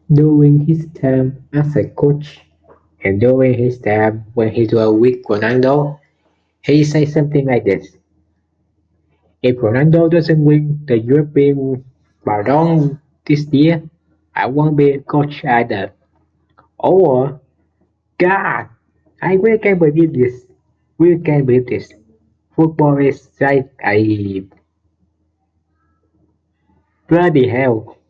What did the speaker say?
During his time as a coach and during his time when he was with Ronaldo, he said something like this: "If Ronaldo doesn't win the European Ballon this year, I won't be a coach either." Oh God, I really can't believe this. Really can't believe this. Football is like a bloody hell.